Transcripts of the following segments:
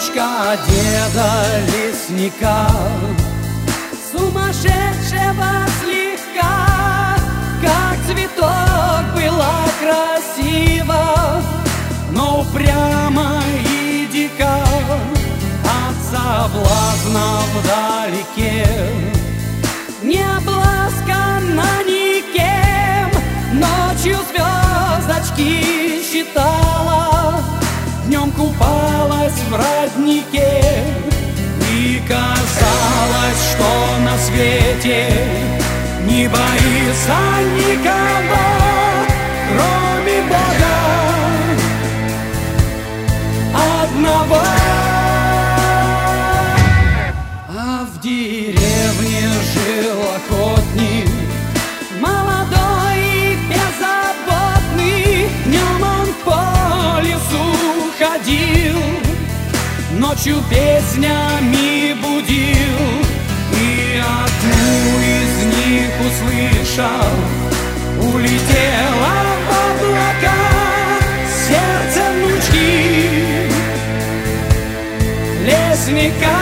внучка деда лесника, сумасшедшего слегка. Как цветок была красива, но упряма и дика. От соблазна вдалеке, не обласкана никем. Ночью звездочки считала, днем купалась в роднике. И казалось, что на свете не боится никого, кроме Бога одного. А в деревне жил охотник, молодой и беззаботный. Днем он по лесу ходил, ночью песнями будил. И одну из них услышал, улетела в облака сердце внучки лесника.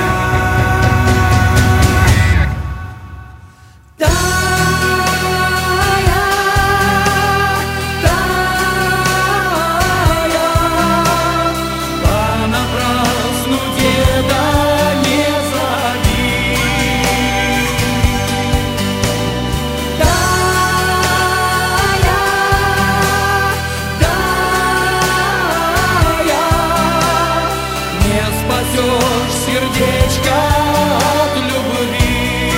Сердечко от любви.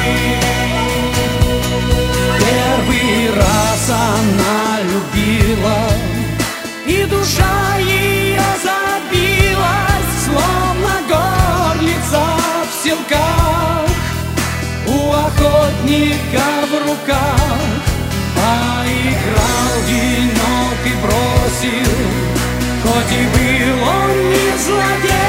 Первый раз она любила, и душа ее забилась, словно горлица в селках у охотника в руках. Поиграл денек и бросил, хоть и был он не злодей.